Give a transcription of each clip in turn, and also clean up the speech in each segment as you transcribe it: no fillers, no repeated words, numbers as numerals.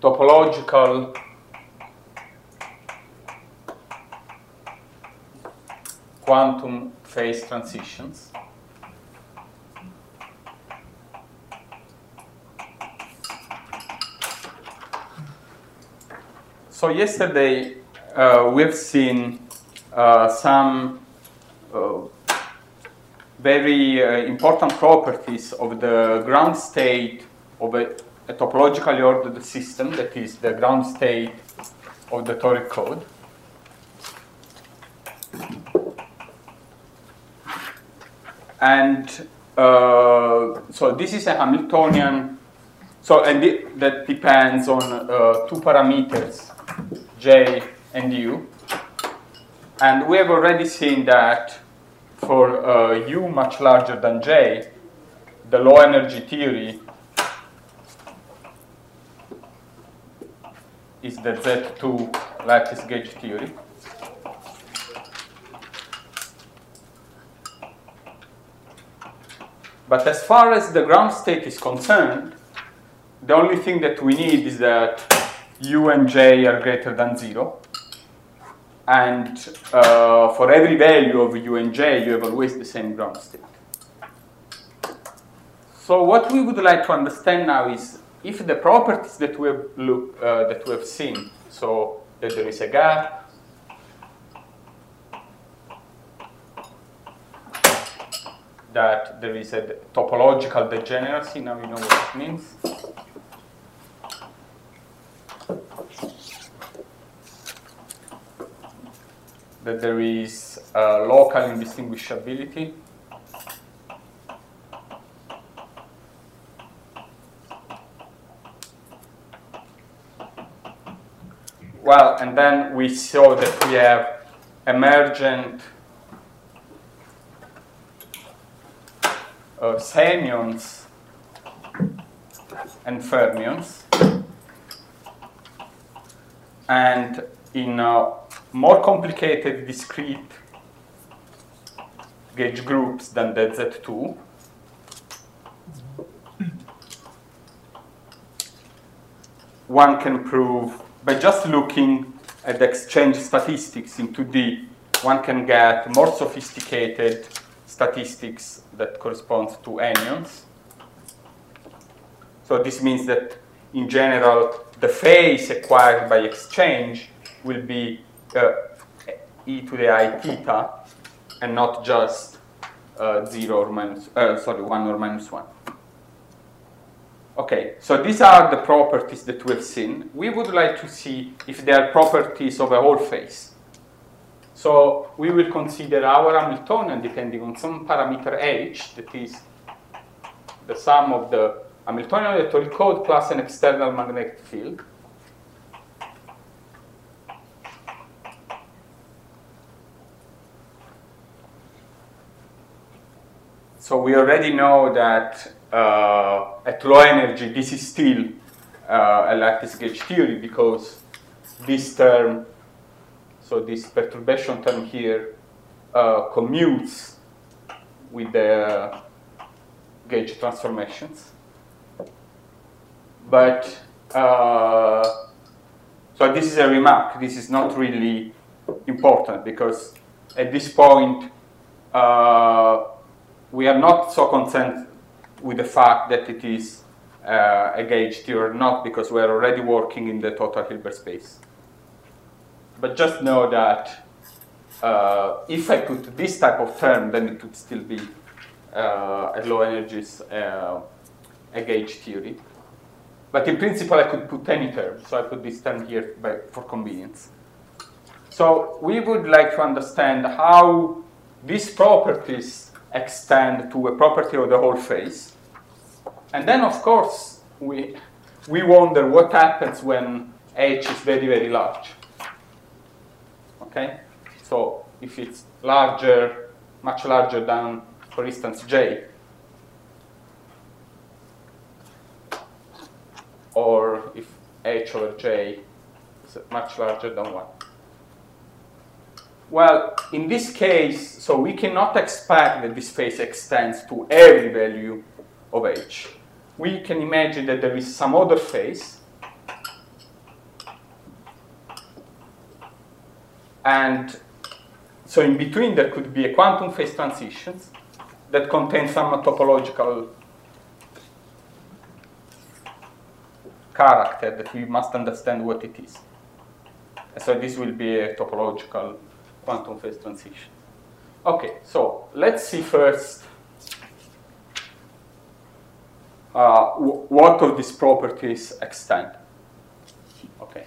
topological quantum phase transitions. So yesterday we've seen some very important properties of the ground state of a topologically ordered system, that is the ground state of the toric code. And so this is a Hamiltonian, that depends on two parameters, J and U. And we have already seen that for U much larger than J, the low energy theory is the Z2 lattice gauge theory. But as far as the ground state is concerned, the only thing that we need is that U and J are greater than 0. And for every value of U and J, you have always the same ground state. So what we would like to understand now is if the properties that we have seen, so that there is a gap, that there is a topological degeneracy, now you know what it means. That there is local indistinguishability. Well, and then we saw that we have emergent semions and fermions, and in more complicated discrete gauge groups than the Z2, one can prove, by just looking at the exchange statistics in 2D, one can get more sophisticated statistics that corresponds to anyons. So this means that, in general, the phase acquired by exchange will be e to the I theta, and not just 0 or minus, 1 or minus 1. Okay, so these are the properties that we've seen. We would like to see if they are properties of a whole phase. So we will consider our Hamiltonian depending on some parameter h, that is the sum of the Hamiltonian of the toric code plus an external magnetic field. So we already know that at low energy, this is still a lattice gauge theory, because this term, so this perturbation term here, commutes with the gauge transformations. But, so this is a remark. This is not really important, because at this point, we are not so concerned with the fact that it is a gauge theory or not, because we are already working in the total Hilbert space. But just know that if I put this type of term, then it would still be at low energies a gauge theory. But in principle, I could put any term. So I put this term here for convenience. So we would like to understand how these properties extend to a property of the whole phase. And then, of course, we wonder what happens when H is very, very large. Okay? So if it's larger, much larger than, for instance, J, or if H over J is much larger than 1. Well, in this case, so we cannot expect that this phase extends to every value of H. We can imagine that there is some other phase And so in between there could be a quantum phase transitions that contain some topological character that we must understand what it is. So this will be a topological quantum phase transition. Okay, so let's see first what of these properties extend. Okay.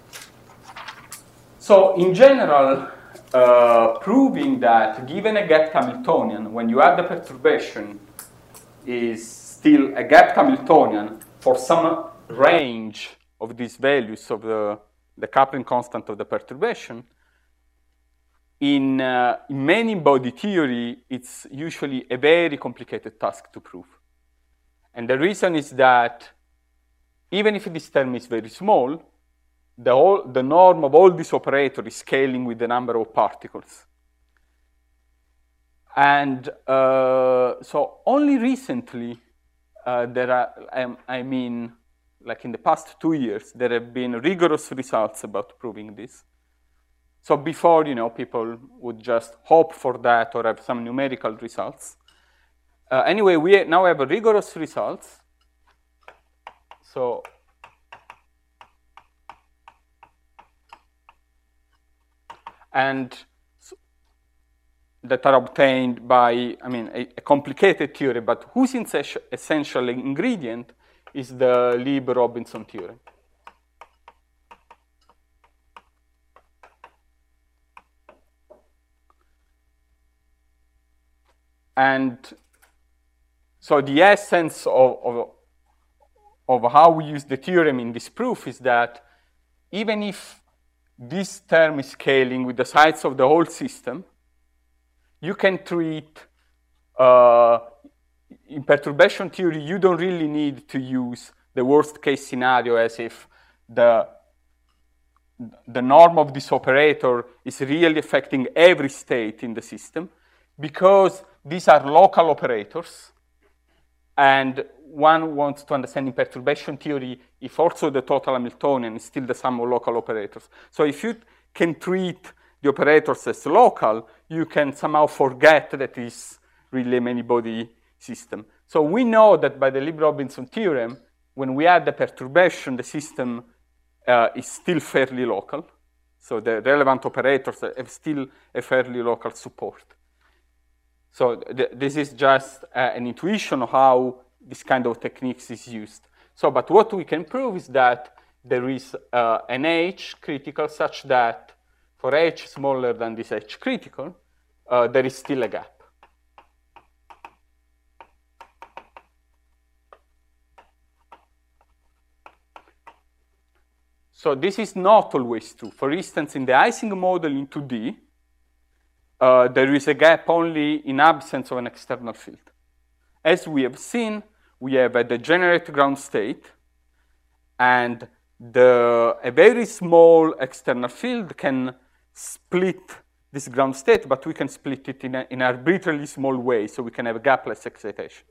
So in general, proving that given a gapped Hamiltonian, when you add the perturbation, is still a gapped Hamiltonian for some range of these values of the coupling constant of the perturbation, in many body theory, it's usually a very complicated task to prove. And the reason is that even if this term is very small, the norm of all this operator is scaling with the number of particles. And so only recently, there are, I mean, like in the past 2 years, there have been rigorous results about proving this. So before, people would just hope for that or have some numerical results. Anyway, we now have rigorous results. So that are obtained by, a complicated theory, but whose essential ingredient is the Lieb-Robinson theorem. And so the essence of how we use the theorem in this proof is that even if this term is scaling with the size of the whole system, you can treat, in perturbation theory, you don't really need to use the worst case scenario as if the norm of this operator is really affecting every state in the system, because these are local operators, and one wants to understand in perturbation theory if also the total Hamiltonian is still the sum of local operators. So if you can treat the operators as local, you can somehow forget that it's really a many-body system. So we know that by the Lieb-Robinson theorem, when we add the perturbation, the system is still fairly local. So the relevant operators have still a fairly local support. So this is just an intuition of how this kind of techniques is used. So, but what we can prove is that there is an H critical such that for H smaller than this H critical, there is still a gap. So this is not always true. For instance, in the Ising model in 2D, there is a gap only in absence of an external field. As we have seen, we have a degenerate ground state, and a very small external field can split this ground state, but we can split it in an arbitrarily small way, so we can have gapless excitations.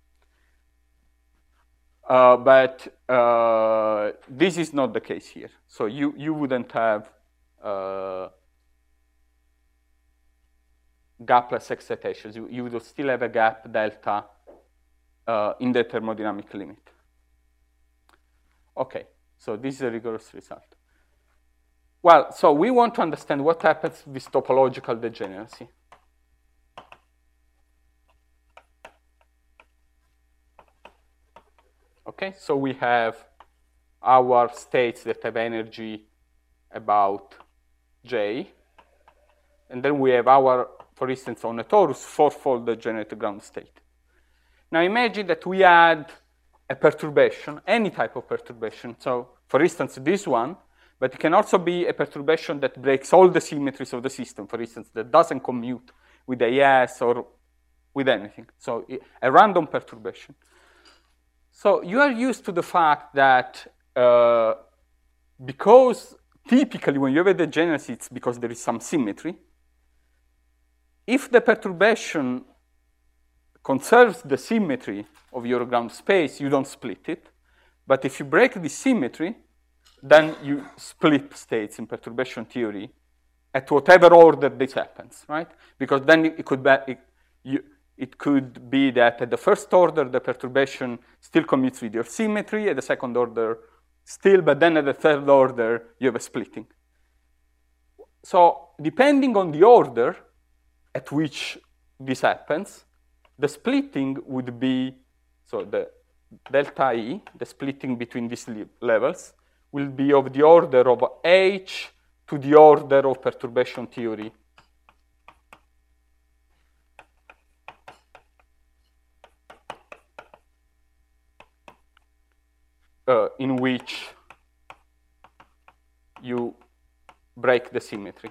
But this is not the case here. So you wouldn't have gapless excitations. You would still have a gap delta in the thermodynamic limit. Okay, so this is a rigorous result. Well, so we want to understand what happens with topological degeneracy. Okay, so we have our states that have energy about J, and then we have our, for instance, on a torus, fourfold degenerate ground state. Now imagine that we add a perturbation, any type of perturbation. So, for instance, this one, but it can also be a perturbation that breaks all the symmetries of the system, for instance, that doesn't commute with AS or with anything. So a random perturbation. So you are used to the fact that because typically when you have a degeneracy, it's because there is some symmetry. If the perturbation conserves the symmetry of your ground space, you don't split it. But if you break the symmetry, then you split states in perturbation theory at whatever order this happens, right? Because then it could be that at the first order, the perturbation still commutes with your symmetry, at the second order still, but then at the third order, you have a splitting. So depending on the order at which this happens, the splitting would be, so the delta E, the splitting between these levels, will be of the order of H to the order of perturbation theory. In which you break the symmetry.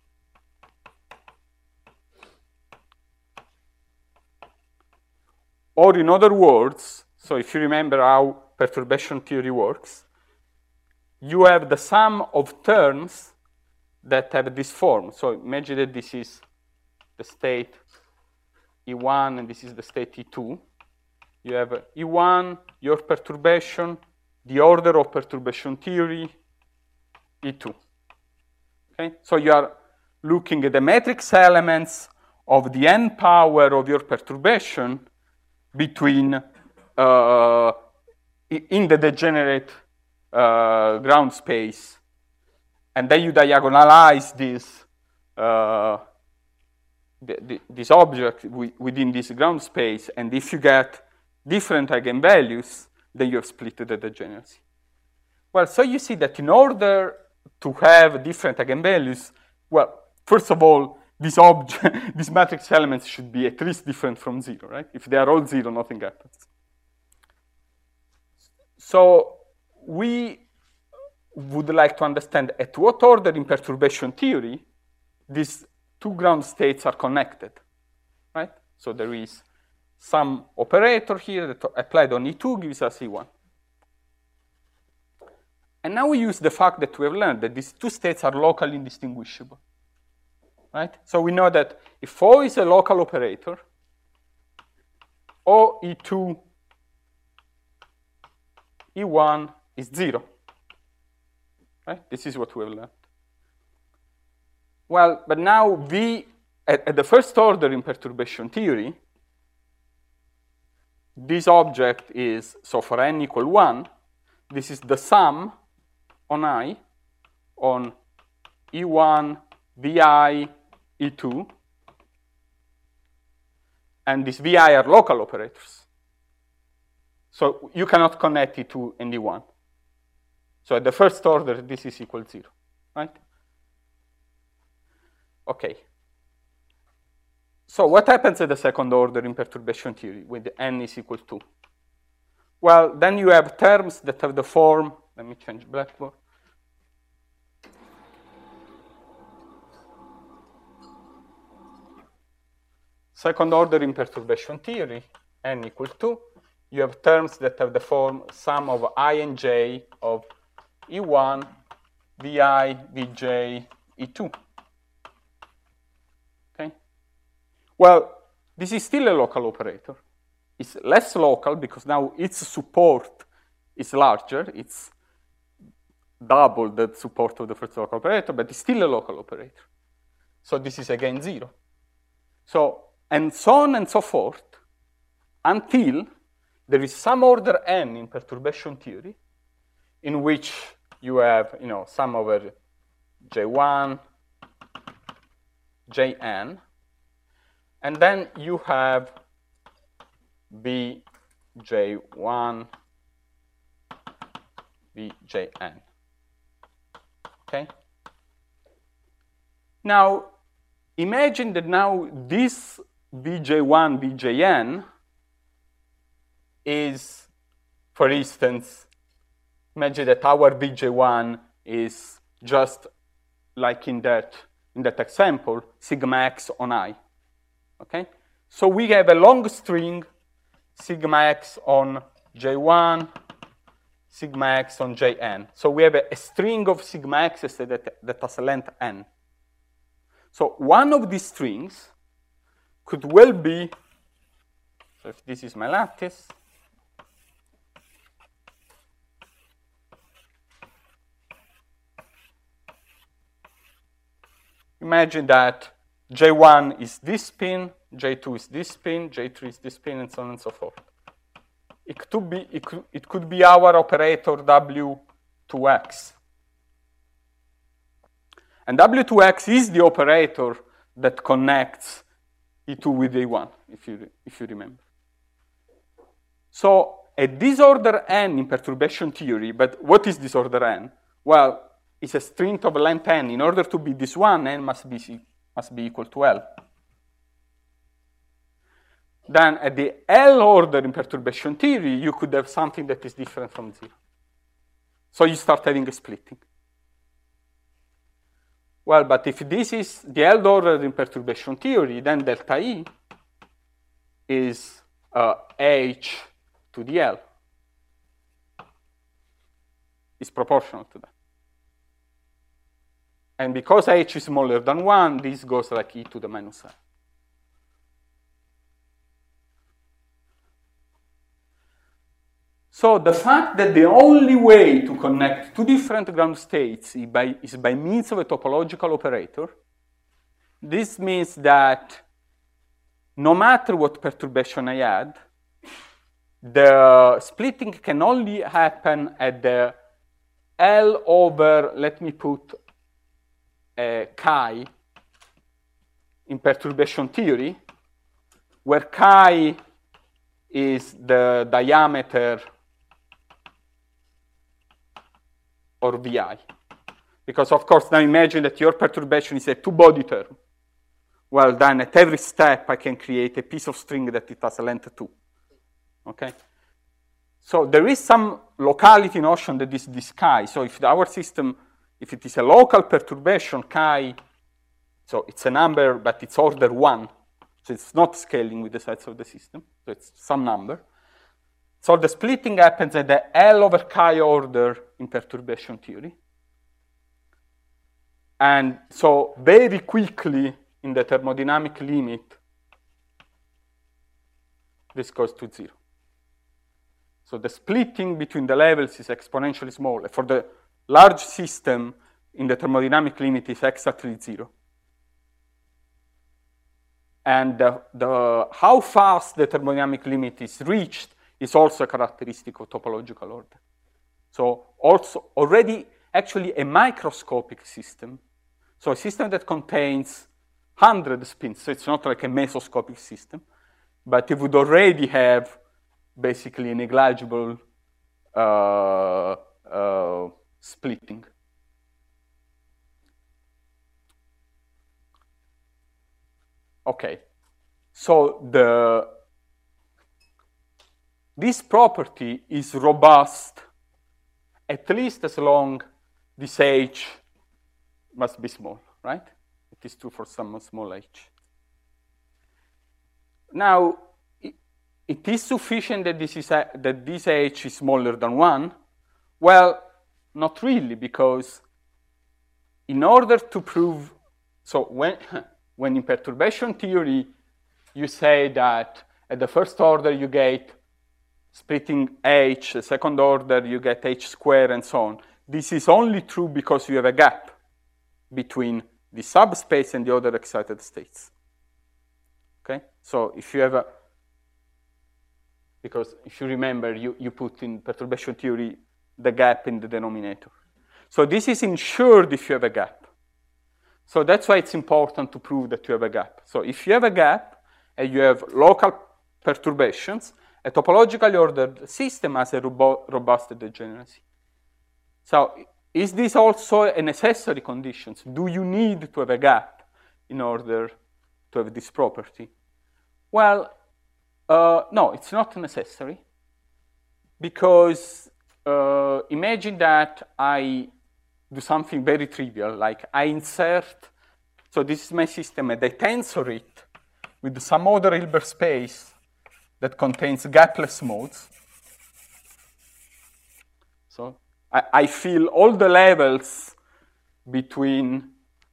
Or in other words, so if you remember how perturbation theory works, you have the sum of terms that have this form. So imagine that this is the state E1 and this is the state E2. You have E1, your perturbation, the order of perturbation theory, E2. Okay? So you are looking at the matrix elements of the n power of your perturbation between in the degenerate ground space, and then you diagonalize this object within this ground space, and if you get different eigenvalues, then you have split the degeneracy. Well, so you see that in order to have different eigenvalues, well, first of all, these matrix elements should be at least different from 0, right? If they are all 0, nothing happens. So we would like to understand at what order in perturbation theory these two ground states are connected, right? So there is some operator here that applied on E2 gives us E1. And now we use the fact that we have learned that these two states are locally indistinguishable, right? So we know that if O is a local operator, O E2 E1 is 0, right? This is what we have learned. Well, but now V, at the first order in perturbation theory, this object is, so for n equal 1, this is the sum on I on E1, Vi, E2, and these Vi are local operators. So you cannot connect E2 and E1. So at the first order, this is equal 0, right? Okay. So what happens at the second order in perturbation theory with n is equal to? Well, then you have terms that have the form, let me change Blackboard. Second order in perturbation theory, n equal to, you have terms that have the form sum of I and j of E1, Vi, Vj, E2. Okay? Well, this is still a local operator. It's less local because now its support is larger. It's double the support of the first local operator, but it's still a local operator. So this is again 0. So, and so on and so forth, until there is some order n in perturbation theory, in which you have, sum over J1, Jn, and then you have Bj1, Bjn. Okay? Now, imagine that now this Bj1, Bjn is, for instance, imagine that our Bj1 is just like in that example, sigma x on I. Okay? So we have a long string, sigma x on J1, sigma x on Jn. So we have a string of sigma x's that has length n. So one of these strings could well be, so if this is my lattice, Imagine that J1 is this spin, J2 is this spin, J3 is this spin, and so on and so forth. It could be our operator W2x. And W2x is the operator that connects E2 with A1, if you remember. So a disorder n in perturbation theory, but what is disorder n? Well, it's a string of length n. In order to be this one, n must be equal to L. Then at the L order in perturbation theory, you could have something that is different from 0. So you start having a splitting. Well, but if this is the L order in perturbation theory, then delta E is H to the L. Is proportional to that. And because H is smaller than 1, this goes like E to the minus L. So the fact that the only way to connect two different ground states is by means of a topological operator, this means that no matter what perturbation I add, the splitting can only happen at the L over, let me put chi in perturbation theory, where chi is the diameter or VI. Because of course, now imagine that your perturbation is a two-body term. Well, then at every step, I can create a piece of string that it has a length 2. Okay? So there is some locality notion that is this chi. So if our system, if it is a local perturbation, chi, so it's a number, but it's order 1. So it's not scaling with the size of the system. So it's some number. So the splitting happens at the L over chi order in perturbation theory. And so very quickly in the thermodynamic limit, this goes to 0. So the splitting between the levels is exponentially small. For the large system, in the thermodynamic limit is exactly 0. And how fast the thermodynamic limit is reached is also a characteristic of topological order. So also already actually a microscopic system, so a system that contains 100 spins, so it's not like a mesoscopic system, but it would already have basically a negligible splitting. Okay, so this property is robust at least as long this h must be small, right? It is true for some small h. Now, it is sufficient that this h is smaller than 1. Well, not really, because in order to prove, so when in perturbation theory, you say that at the first order you get splitting h, the second order you get h squared, and so on. This is only true because you have a gap between the subspace and the other excited states. Okay? So if you have because if you remember, you put in perturbation theory the gap in the denominator. So this is ensured if you have a gap. So that's why it's important to prove that you have a gap. So if you have a gap and you have local perturbations, a topologically ordered system has a robust degeneracy. So is this also a necessary condition? Do you need to have a gap in order to have this property? Well, no, it's not necessary, because imagine that I do something very trivial, like I insert, so this is my system, and I tensor it with some other Hilbert space that contains gapless modes. So I fill all the levels between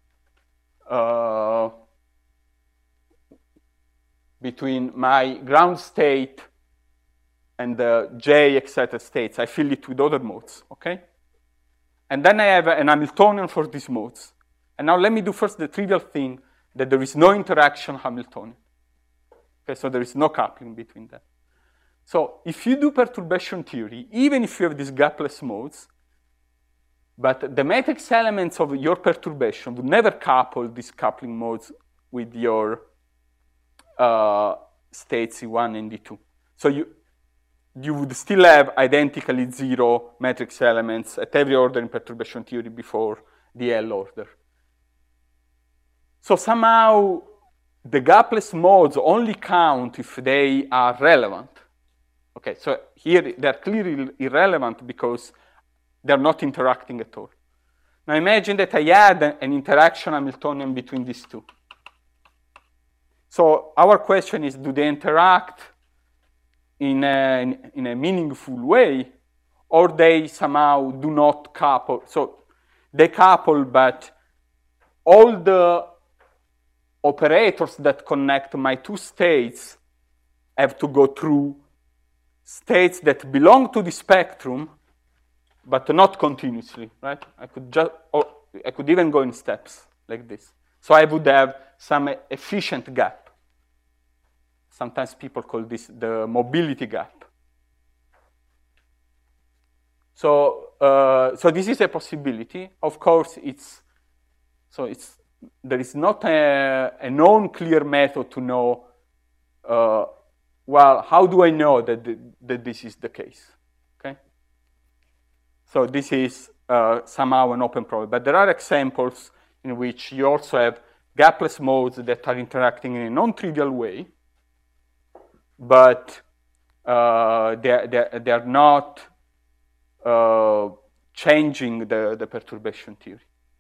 my ground state and the J excited states. I fill it with other modes, okay? And then I have an Hamiltonian for these modes. And now let me do first the trivial thing, that there is no interaction Hamiltonian. Okay, so there is no coupling between them. So if you do perturbation theory, even if you have these gapless modes, but the matrix elements of your perturbation would never couple these coupling modes with your states E1 and E2. So you would still have identically zero matrix elements at every order in perturbation theory before the L order. So somehow the gapless modes only count if they are relevant. Okay, so here they're clearly irrelevant because they're not interacting at all. Now imagine that I had an interaction Hamiltonian between these two. So our question is, do they interact in a meaningful way, or they somehow do not couple? So they couple, but all the operators that connect my two states have to go through states that belong to the spectrum, but not continuously, right? I could even go in steps like this. So I would have some efficient gap. Sometimes people call this the mobility gap. So this is a possibility. Of course, there is not a known clear method to know, well, how do I know that this is the case, okay? So this is somehow an open problem. But there are examples in which you also have gapless modes that are interacting in a non-trivial way, but they are not changing the perturbation theory.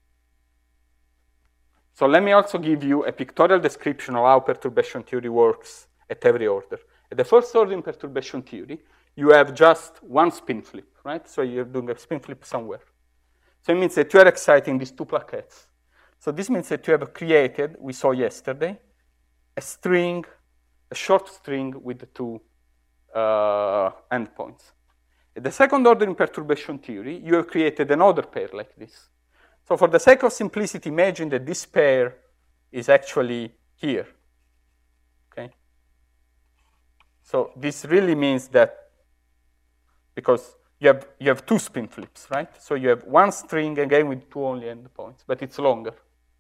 So let me also give you a pictorial description of how perturbation theory works at every order. At the first order in perturbation theory, you have just one spin flip, right? So you're doing a spin flip somewhere. So it means that you are exciting these two plaquettes. So this means that you have created, we saw yesterday, a string, a short string with the two endpoints. At the second order in perturbation theory, you have created another pair like this. So for the sake of simplicity, imagine that this pair is actually here, okay? So this really means that, because you have two spin flips, right? So you have one string again with two only endpoints, but it's longer.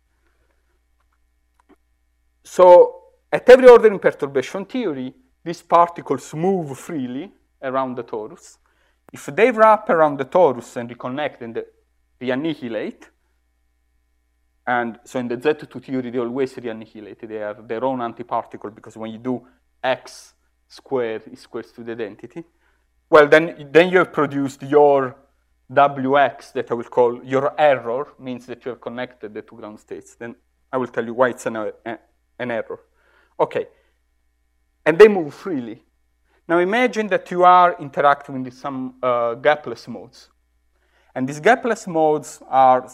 So at every order in perturbation theory, these particles move freely around the torus. If they wrap around the torus and reconnect and reannihilate, and so in the Z2 theory, they always reannihilate. They are their own antiparticle, because when you do x squared, it squares to the identity. Well, then you have produced your Wx that I will call your error, means that you have connected the two ground states. Then I will tell you why it's an error. Okay, and they move freely. Now imagine that you are interacting with some gapless modes. And these gapless modes are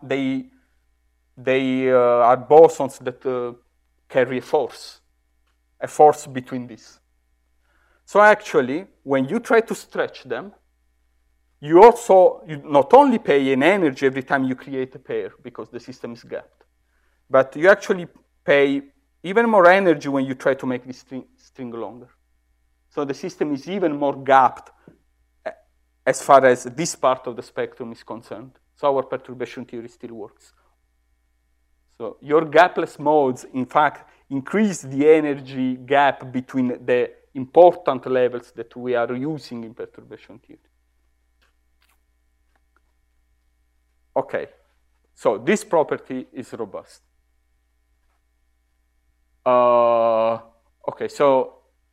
they are bosons that carry a force between these. So actually, when you try to stretch them, you not only pay an energy every time you create a pair, because the system is gapped, but you actually pay even more energy when you try to make this string longer. So the system is even more gapped as far as this part of the spectrum is concerned. So our perturbation theory still works. So your gapless modes, in fact, increase the energy gap between the important levels that we are using in perturbation theory. Okay, so this property is robust. Okay, so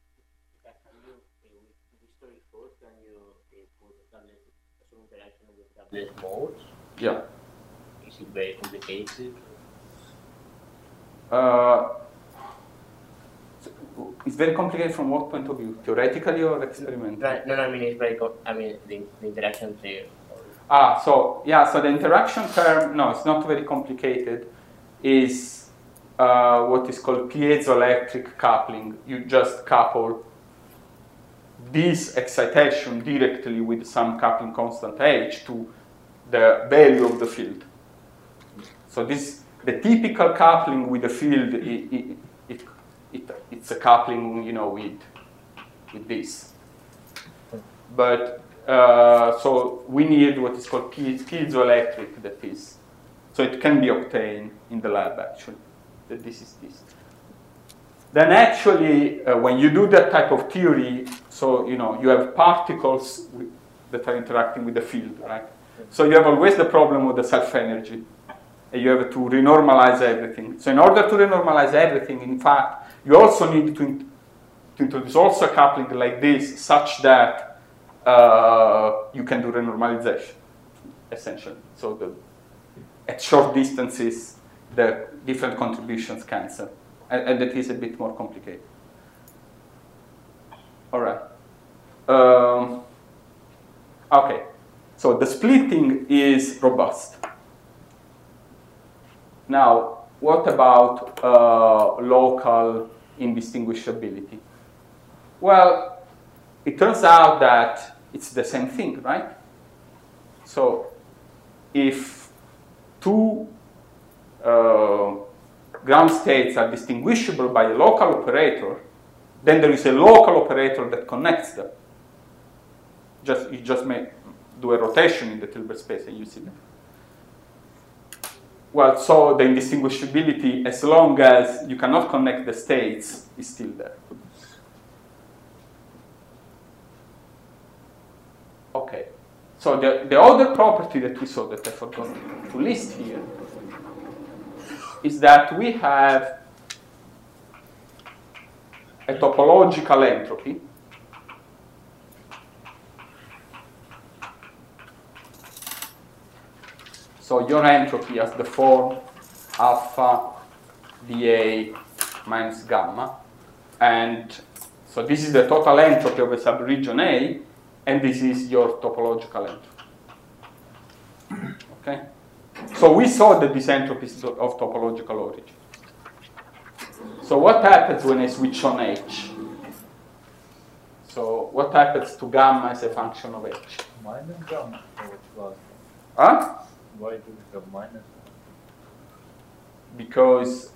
modes? Yeah. Is it very complicated? It's very complicated from what point of view? Theoretically or experimentally? Right. No, I mean it's very. The interaction there. So the interaction term, no, it's not very complicated. Is what is called piezoelectric coupling. You just couple this excitation directly with some coupling constant h to the value of the field. So the typical coupling with the field, it's a coupling, with this. But so we need what is called piezoelectric, that is. So it can be obtained in the lab, actually, that this is this. Then actually, when you do that type of theory, so you have particles that are interacting with the field, right? So you have always the problem with the self-energy. And you have to renormalize everything. So in order to renormalize everything, in fact, you also need to introduce also a coupling like this, such that you can do renormalization, essentially. So at short distances, the different contributions cancel. And that is a bit more complicated. All right. Okay. So the splitting is robust. Now, what about local indistinguishability? Well, it turns out that it's the same thing, right? So if two ground states are distinguishable by a local operator, then there is a local operator that connects them. You just may do a rotation in the Hilbert space and you see them. Well, so the indistinguishability, as long as you cannot connect the states, is still there. Okay. So the other property that we saw that I forgot to list here is that we have a topological entropy. So your entropy has the form alpha dA minus gamma. And so this is the total entropy of a subregion A, and this is your topological entropy. Okay? So we saw that this entropy is of topological origin. So what happens when I switch on H? So what happens to gamma as a function of H? Minus gamma or plus? Huh? Why do we have minus? Because,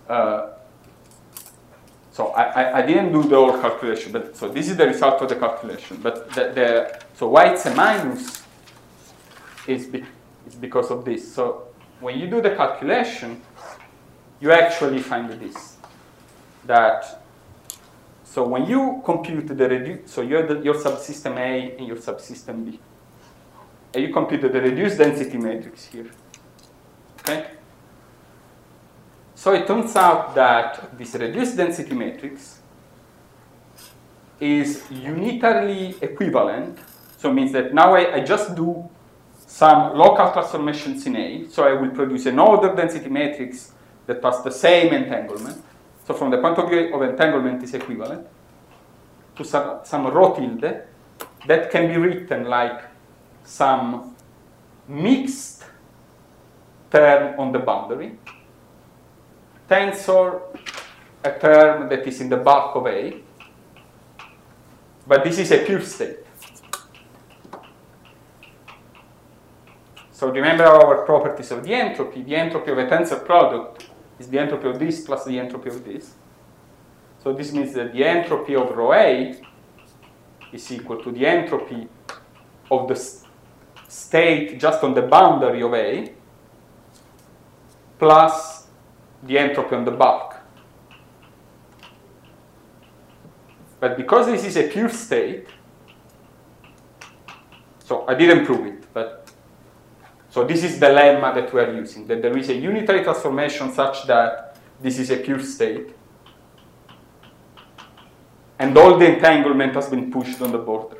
so I didn't do the whole calculation, but so this is the result of the calculation. But so why it's a minus is because of this. So when you do the calculation, you actually find this. That, so when you compute the so you have your subsystem A and your subsystem B. And you compute the reduced density matrix here. Okay? So it turns out that this reduced density matrix is unitarily equivalent. So it means that now I just do some local transformations in A. So I will produce another density matrix that has the same entanglement. So from the point of view of entanglement, is equivalent to some rho tilde that can be written like some mixed term on the boundary, tensor a term that is in the bulk of A, but this is a pure state. So remember our properties of the entropy. The entropy of a tensor product is the entropy of this plus the entropy of this. So this means that the entropy of rho A is equal to the entropy of the state just on the boundary of A plus the entropy on the bulk. But because this is a pure state, so I didn't prove it, but so this is the lemma that we are using, that there is a unitary transformation such that this is a pure state, and all the entanglement has been pushed on the border.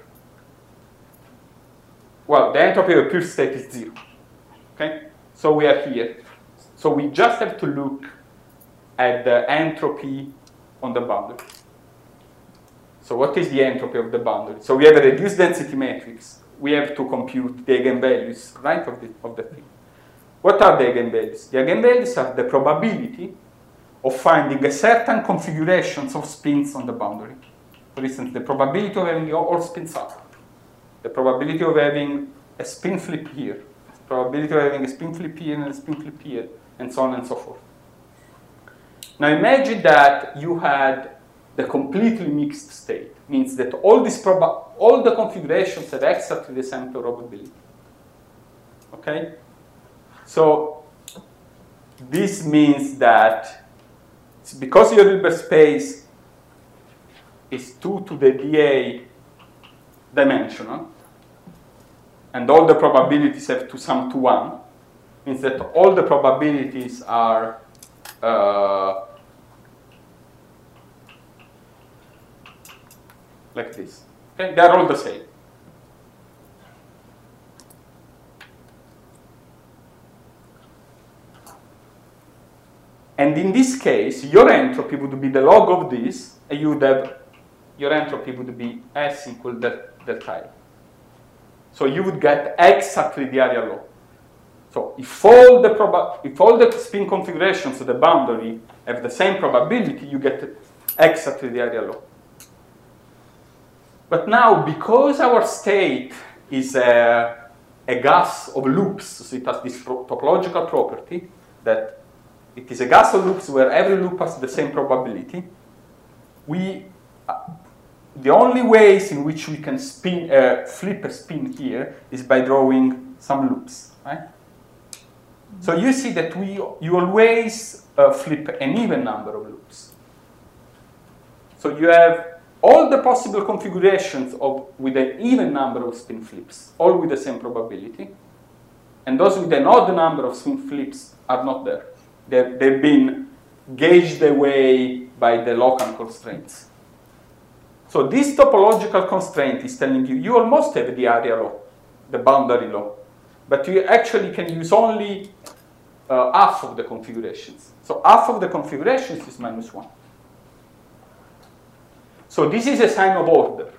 Well, the entropy of a pure state is 0. Okay? So we are here. So we just have to look at the entropy on the boundary. So what is the entropy of the boundary? So we have a reduced density matrix. We have to compute the eigenvalues, right, of the thing. What are the eigenvalues? The eigenvalues are the probability of finding a certain configurations of spins on the boundary. For instance, the probability of having all spins up, the probability of having a spin flip here, the probability of having a spin flip here and a spin flip here, and so on and so forth. Now imagine that you had the completely mixed state. Means that all the configurations have exactly the same probability. Okay? So this means that because your Hilbert space is 2 to the dA dimensional, and all the probabilities have to sum to 1, means that all the probabilities are like this. Okay? They're all the same. And in this case, your entropy would be the log of this, and you would have your entropy would be S equal delta L. So you would get exactly the area law. So if all the spin configurations of the boundary have the same probability, you get exactly the area law. But now, because our state is a gas of loops, so it has this topological property that it is a gas of loops where every loop has the same probability, the only ways in which we can flip a spin here is by drawing some loops, right? So you see that you always flip an even number of loops. So you have all the possible configurations with an even number of spin flips, all with the same probability. And those with an odd number of spin flips are not there. They've been gauged away by the local constraints. So this topological constraint is telling you almost have the area law, the boundary law, but you actually can use only half of the configurations. So half of the configurations is -1. So this is a sign of order.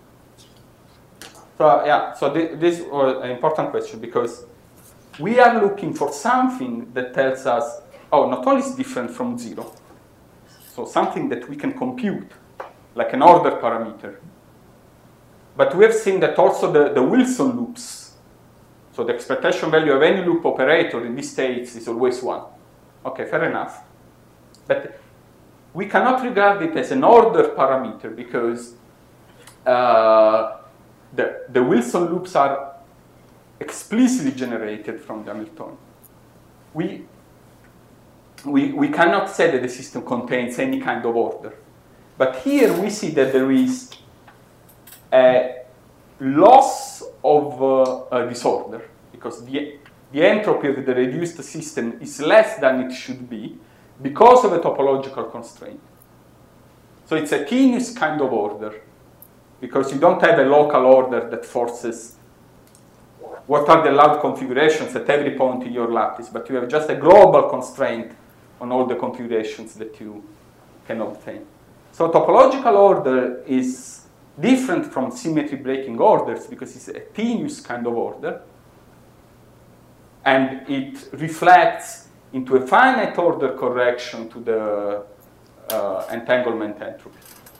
So yeah, so this was an important question because we are looking for something that tells us, oh, not only is different from 0, so something that we can compute, like an order parameter. But we have seen that also the Wilson loops, so the expectation value of any loop operator in these states is always 1. Okay, fair enough. But we cannot regard it as an order parameter because the Wilson loops are explicitly generated from the Hamiltonian. We cannot say that the system contains any kind of order. But here we see that there is a loss of disorder because the entropy of the reduced system is less than it should be because of a topological constraint. So it's a tenuous kind of order because you don't have a local order that forces what are the allowed configurations at every point in your lattice, but you have just a global constraint on all the configurations that you can obtain. So topological order is different from symmetry breaking orders because it's a tenuous kind of order, and it reflects into a finite order correction to the entanglement entropy.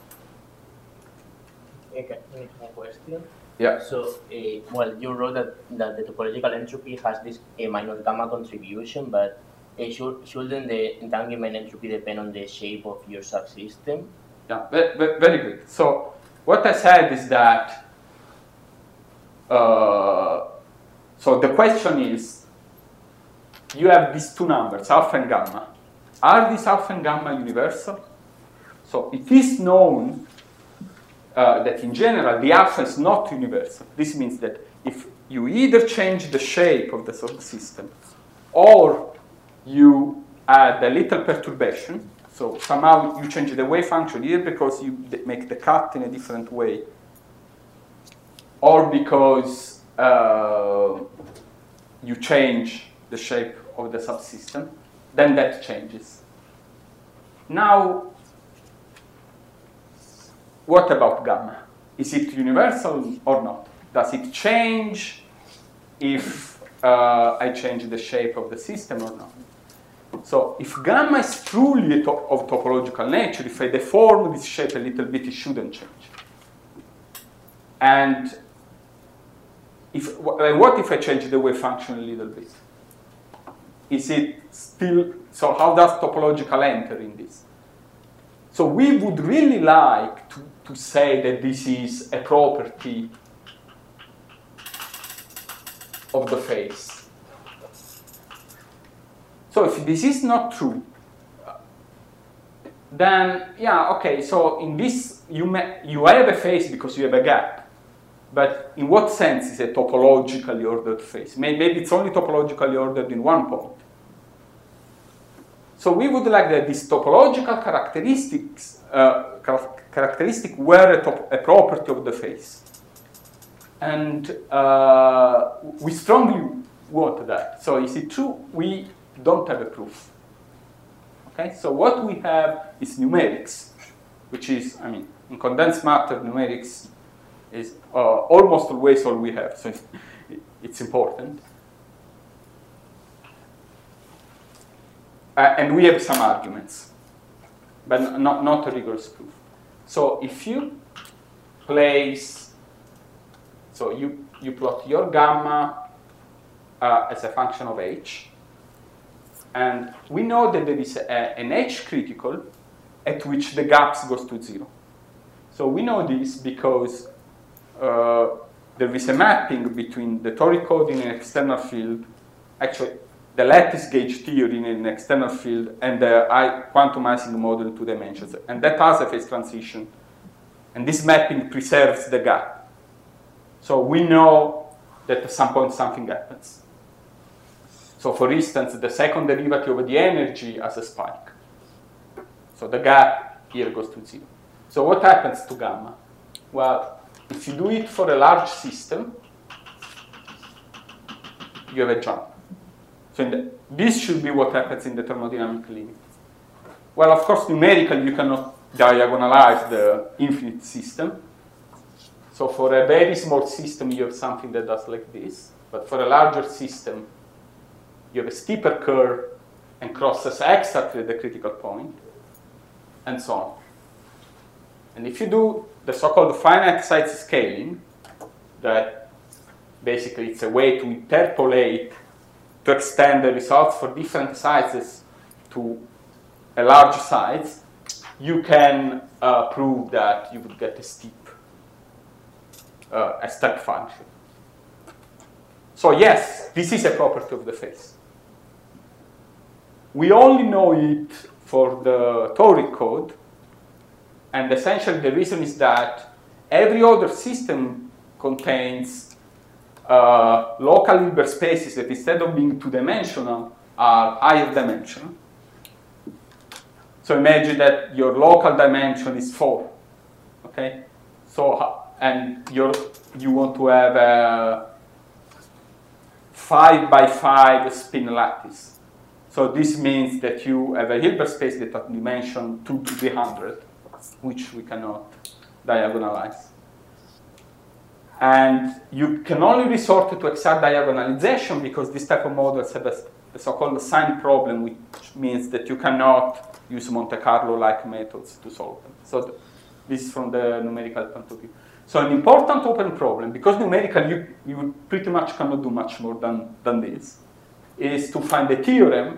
Okay, one question. Yeah. So, well, you wrote that the topological entropy has this minus gamma contribution, but shouldn't the entanglement entropy depend on the shape of your subsystem? Yeah, very good. So what I said is that, so the question is, you have these two numbers, alpha and gamma. Are these alpha and gamma universal? So it is known that in general, the alpha is not universal. This means that if you either change the shape of the subsystem or you add a little perturbation, so somehow you change the wave function either because you make the cut in a different way or because you change the shape of the subsystem, then that changes. Now, what about gamma? Is it universal or not? Does it change if I change the shape of the system or not? So if gamma is truly of topological nature, if I deform this shape a little bit, it shouldn't change. And what if I change the wave function a little bit? is it still, so how does topological enter in this? So we would really like to say that this is a property of the face. So if this is not true, then yeah, okay, so in this you have a face because you have a gap. But in what sense is a topologically ordered face? Maybe it's only topologically ordered in one point. So we would like that these topological characteristic were a property of the face. And we strongly want that. So is it true? We don't have a proof. Okay, so what we have is numerics, which is, I mean, in condensed matter, numerics is almost always all we have, so it's important. And we have some arguments, but not a rigorous proof. So if you place, so you plot your gamma as a function of h, and we know that there is an h critical at which the gaps goes to 0. So we know this because there is a mapping between the toric code in an external field, actually the lattice gauge theory in an external field, and the quantumizing model in 2 dimensions. And that has a phase transition. And this mapping preserves the gap. So we know that at some point something happens. So for instance, the second derivative of the energy has a spike. So the gap here goes to 0. So what happens to gamma? Well, if you do it for a large system, you have a jump. So this should be what happens in the thermodynamic limit. Well, of course, numerically, you cannot diagonalize the infinite system. So for a very small system, you have something that does like this. But for a larger system, you have a steeper curve and crosses exactly the critical point, and so on. And if you do the so-called finite size scaling, that basically it's a way to interpolate, to extend the results for different sizes to a large size, you can prove that you would get a step function. So yes, this is a property of the phase. We only know it for the toric code, and essentially the reason is that every other system contains local Hilbert spaces that instead of being 2-dimensional are higher dimensional. So imagine that your local dimension is 4, okay? So, and you want to have a 5 by 5 spin lattice. So this means that you have a Hilbert space that has dimension 2 to the 100, which we cannot diagonalize. And you can only resort to exact diagonalization because this type of models have a so-called sign problem, which means that you cannot use Monte Carlo-like methods to solve them. So this is from the numerical point of view. So an important open problem, because numerically you pretty much cannot do much more than this, is to find a theorem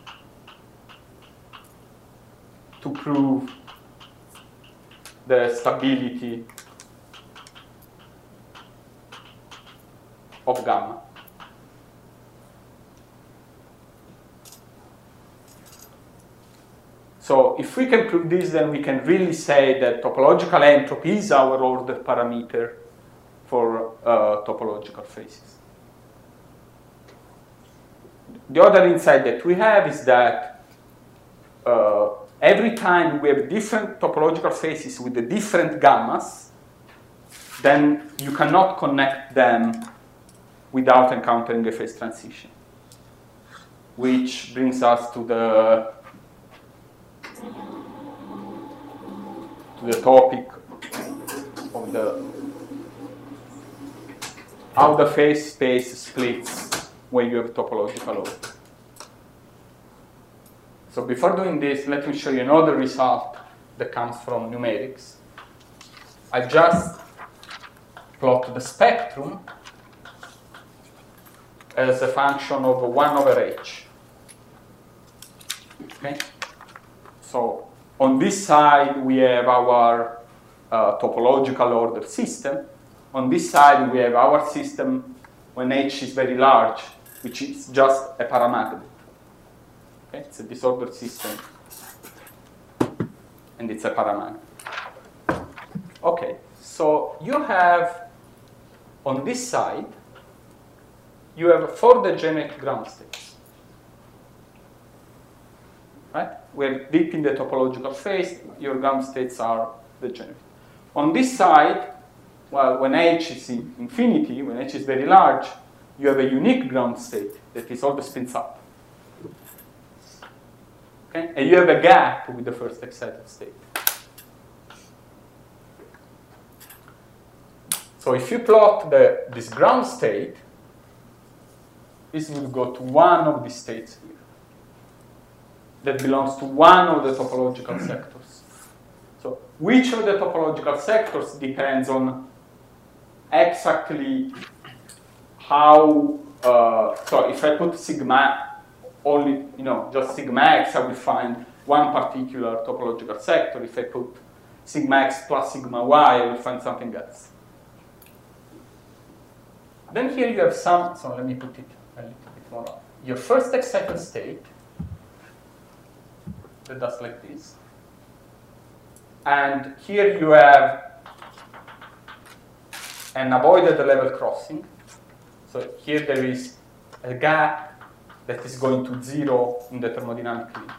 to prove the stability of gamma. So if we can prove this, then we can really say that topological entropy is our order parameter for topological phases. The other insight that we have is that every time we have different topological phases with the different gammas, then you cannot connect them without encountering a phase transition. Which brings us to the topic of how the phase space splits when you have topological order. So before doing this, let me show you another result that comes from numerics. I just plot the spectrum as a function of 1 over h. Okay? So on this side, we have our topological order system. On this side, we have our system when H is very large, which is just a paramagnet. Okay? It's a disordered system, and it's a paramagnet. Okay, so you have, on this side, you have 4 degenerate ground states. Right? We're deep in the topological phase, your ground states are degenerate. On this side, well, when H is in infinity, when H is very large, you have a unique ground state that is always spins up. Okay? And you have a gap with the first excited state. So if you plot this ground state, this will go to one of these states here that belongs to one of the topological sectors. So which of the topological sectors depends on exactly how, so if I put sigma only, just sigma x, I will find one particular topological sector. If I put sigma x plus sigma y, I will find something else. Then here you have some, so let me put it a little bit more up. Your first excited state that does like this. And here you have an avoided level crossing. So here there is a gap that is going to 0 in the thermodynamic limit.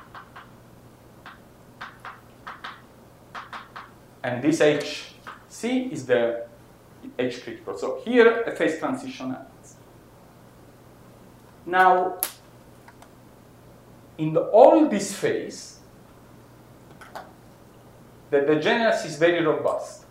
And this HC is the H critical. So here a phase transition happens. Now, in all this phase, the degeneracy is very robust.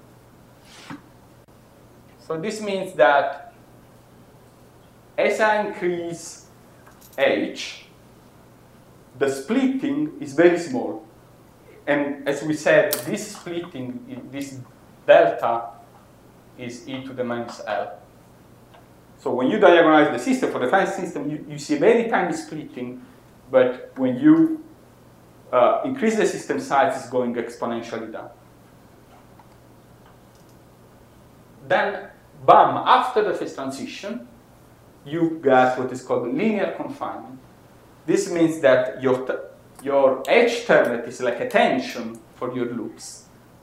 So this means that as I increase H, the splitting is very small. And as we said, this splitting, this delta, is e to the minus L. So when you diagonalize the system, for the finite system, you see very tiny splitting, but when you increase the system size, it's going exponentially down. Then, bam, after the phase transition, you get what is called linear confinement. This means that your H termlet is like a tension for your loops.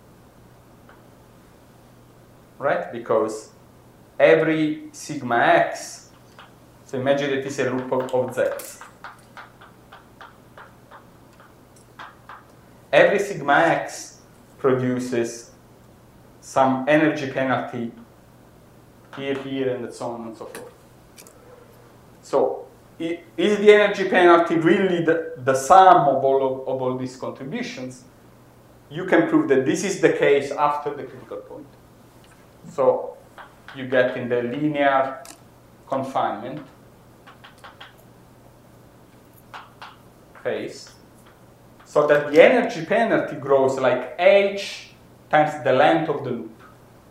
Right? Because every sigma x, so imagine that it's a loop of z's. Every sigma x produces some energy penalty here, and so on and so forth. So is the energy penalty really the sum of all these contributions? You can prove that this is the case after the critical point. So you get in the linear confinement phase, so that the energy penalty grows like h times the length of the loop.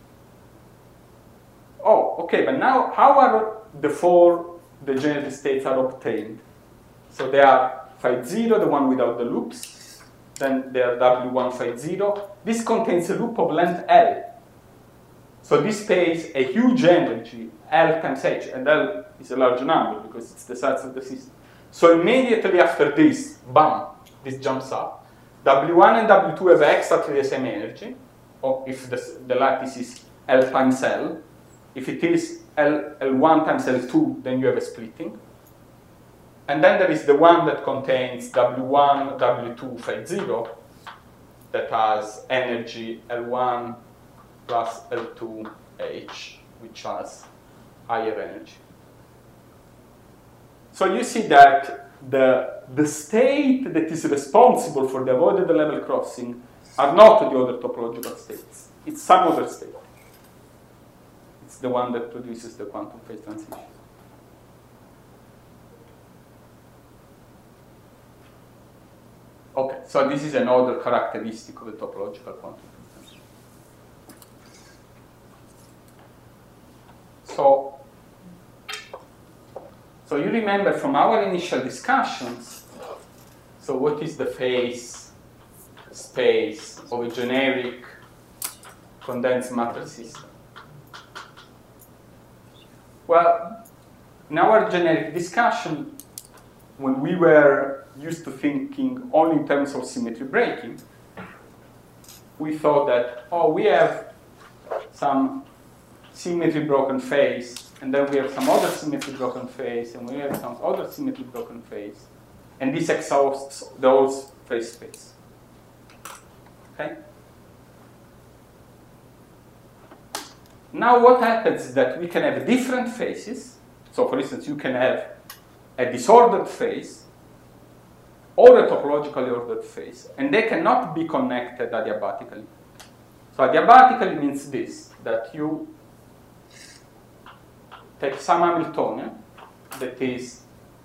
Oh, okay, but now how are the 4 degenerate states are obtained? So they are phi 0, the one without the loops, then they are W1 phi 0. This contains a loop of length L. So this pays a huge energy, L times H, and L is a large number because it's the size of the system. So immediately after this, bam, this jumps up. W1 and W2 have exactly the same energy, or if the lattice is L times L. If it is L1 times L2, then you have a splitting. And then there is the one that contains W1, W2 phi 0 that has energy L1 plus L2H, which has higher energy. So you see that the state that is responsible for the avoided level crossing are not the other topological states. It's some other state. It's the one that produces the quantum phase transition. Okay, so this is another characteristic of the topological quantum phase transition. So you remember from our initial discussions, So what is the phase space of a generic condensed matter system? Well, in our generic discussion, when we were used to thinking only in terms of symmetry breaking, we thought that, oh, we have some symmetry broken phase, and then we have some other symmetry broken phase, and we have some other symmetry broken phase, and this exhausts those phase space. Okay? Now what happens is that we can have different phases. So for instance, you can have a disordered phase or a topologically ordered phase, and they cannot be connected adiabatically. So adiabatically means this, that you take some Hamiltonian that is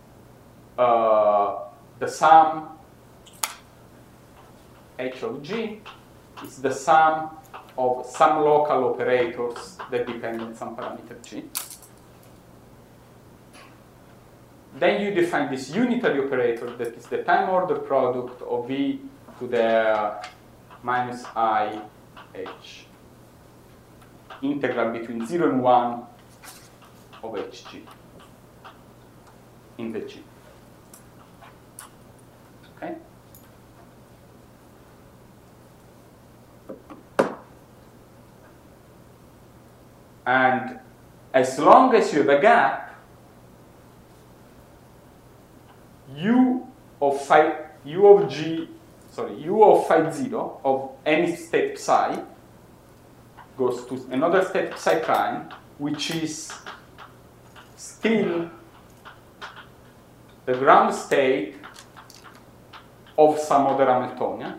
the sum H of G is the sum of some local operators that depend on some parameter G. Then you define this unitary operator that is the time order product of V to the minus I H integral between 0 and 1 of Hg in the G. Okay? And as long as you have a gap, U of phi 0 of any state psi goes to another state psi prime, which is still the ground state of some other Hamiltonian.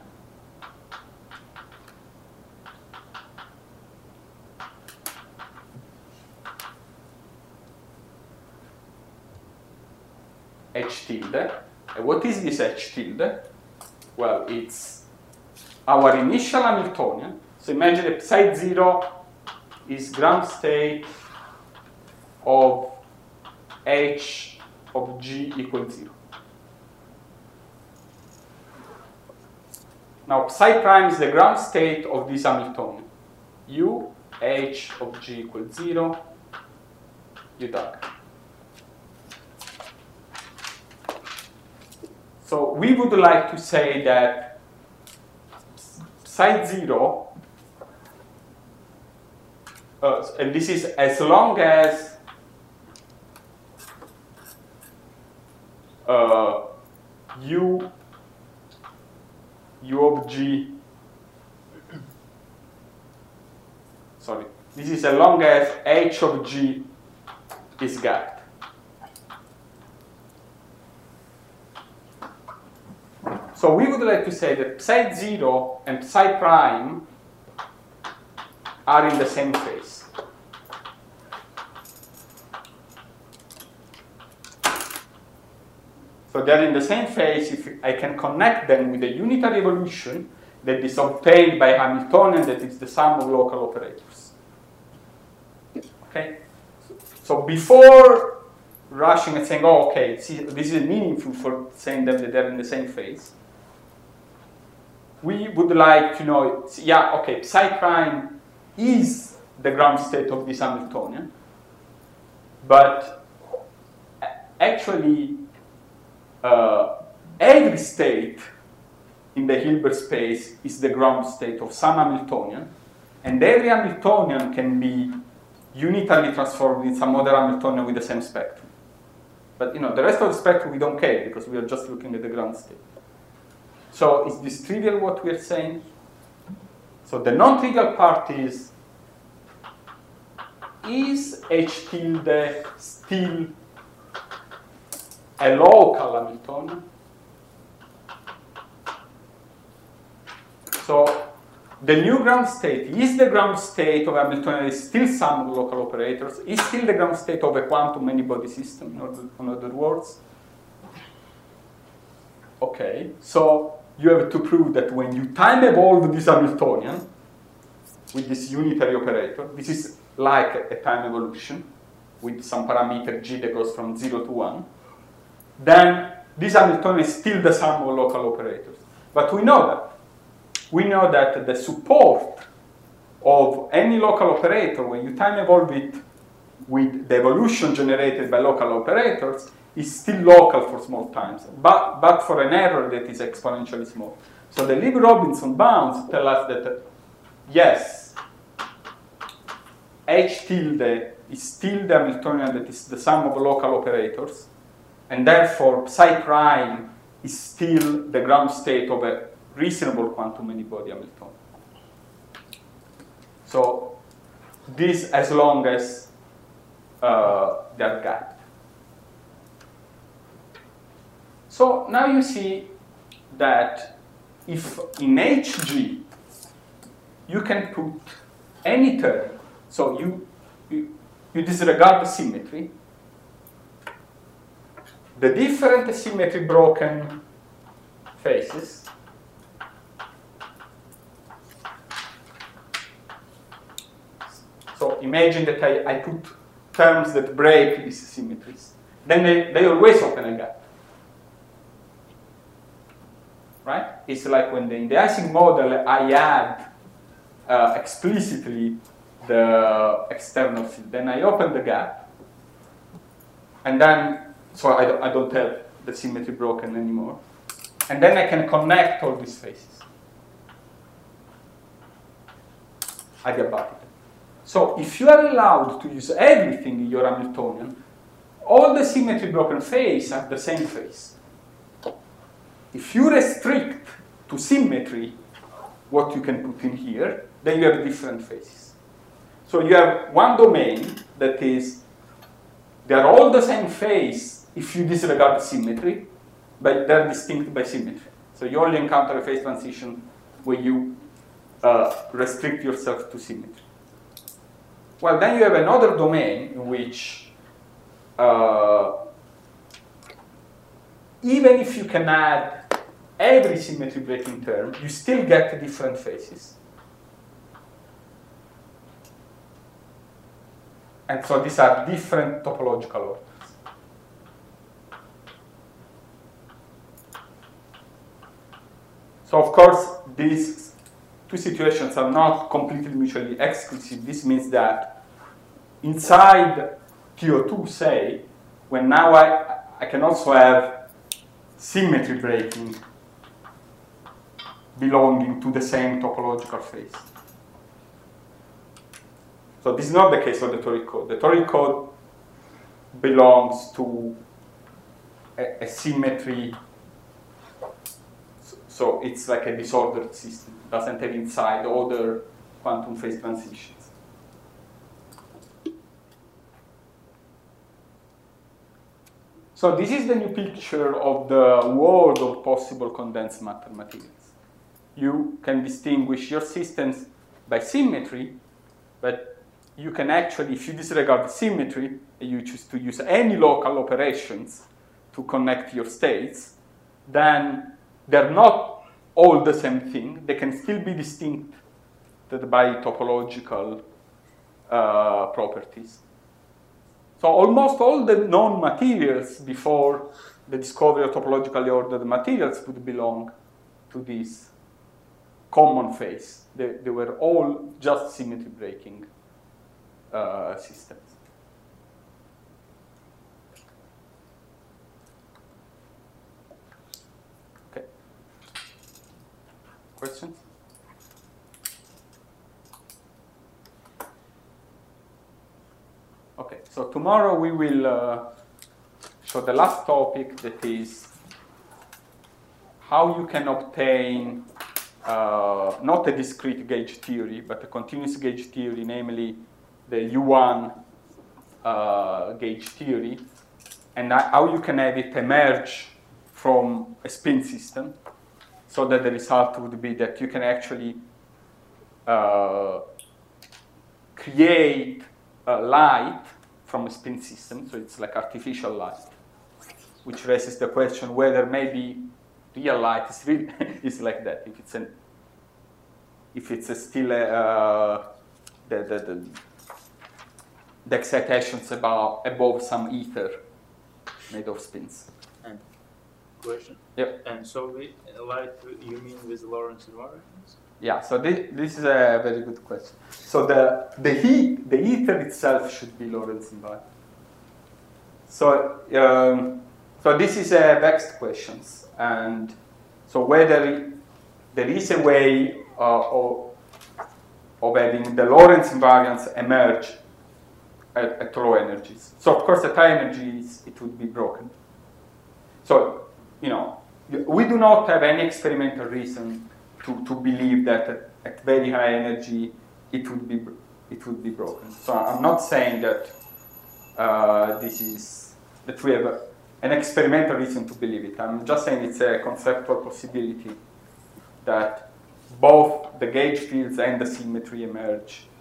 H tilde. And what is this H tilde? Well, it's our initial Hamiltonian. So imagine that psi 0 is ground state of H of G equals 0. Now psi prime is the ground state of this Hamiltonian. U H of G equals 0, U dagger. So we would like to say that psi 0, and this is as long as U of G, sorry, this is as long as H of G is gapped. So we would like to say that psi 0 and psi prime are in the same phase. So they're in the same phase if I can connect them with a unitary evolution that is obtained by Hamiltonian that is the sum of local operators. Okay? So before rushing and saying, oh, okay, see, this is meaningful for saying that they're in the same phase, we would like to know, yeah, okay, psi prime is the ground state of this Hamiltonian, but actually every state in the Hilbert space is the ground state of some Hamiltonian, and every Hamiltonian can be unitarily transformed in some other Hamiltonian with the same spectrum. But the rest of the spectrum we don't care because we are just looking at the ground state. So is this trivial what we are saying? So the non-trivial part is H tilde still a local Hamiltonian? So the new ground state is the ground state of Hamiltonian is still some local operators, is still the ground state of a quantum many-body system, in other words. Okay, so you have to prove that when you time evolve this Hamiltonian with this unitary operator, this is like a time evolution with some parameter G that goes from 0 to 1, then this Hamiltonian is still the sum of local operators. But we know that. We know that the support of any local operator, when you time evolve it with the evolution generated by local operators, is still local for small times, but for an error that is exponentially small. So the Lieb-Robinson bounds tell us that, yes, H tilde is still the Hamiltonian that is the sum of local operators, and therefore psi prime is still the ground state of a reasonable quantum many-body Hamiltonian. So this as long as they are gapped. So now you see that if in Hg you can put any term, so you disregard the symmetry, the different symmetry broken faces so imagine that I put terms that break these symmetries, then they always open a gap. Right? It's like when in the Ising model I add explicitly the external field. Then I open the gap, and then, so I don't have the symmetry broken anymore. And then I can connect all these faces adiabatically. So if you are allowed to use everything in your Hamiltonian, all the symmetry broken face have the same face. If you restrict to symmetry what you can put in here, then you have different faces. So you have one domain that is, they are all the same phase if you disregard the symmetry, but they're distinct by symmetry. So you only encounter a phase transition where you restrict yourself to symmetry. Well, then you have another domain in which even if you can add every symmetry breaking term, you still get different faces. And so these are different topological orders. So of course, these two situations are not completely mutually exclusive. This means that inside TO2, say, when now I can also have symmetry breaking belonging to the same topological phase. So this is not the case of the toric code. The toric code belongs to a symmetry, so it's like a disordered system. It doesn't have inside other quantum phase transitions. So this is the new picture of the world of possible condensed matter materials. You can distinguish your systems by symmetry, but you can actually, if you disregard the symmetry, and you choose to use any local operations to connect your states, then they're not all the same thing. They can still be distinct by topological properties. So almost all the known materials before the discovery of topologically ordered materials would belong to this common phase. They were all just symmetry breaking systems. Okay. Questions? Okay, so tomorrow we will show the last topic, that is how you can obtain not a discrete gauge theory, but a continuous gauge theory, namely the U1 gauge theory, and how you can have it emerge from a spin system, so that the result would be that you can actually create light from a spin system, so it's like artificial light, which raises the question whether maybe real light is really is like that. If it's still the excitations above some ether made of spins. question. Yep. And so light, you mean with Lorentz invariance? Yeah, so this is a very good question. So the ether itself should be Lorentz invariant. So so this is a vexed question, and so whether there is a way of having the Lorentz invariance emerge at low energies. So of course at high energies it would be broken. So we do not have any experimental reason to believe that at very high energy it would be broken. So I'm not saying that that we have an experimental reason to believe it. I'm just saying it's a conceptual possibility that both the gauge fields and the symmetry emerge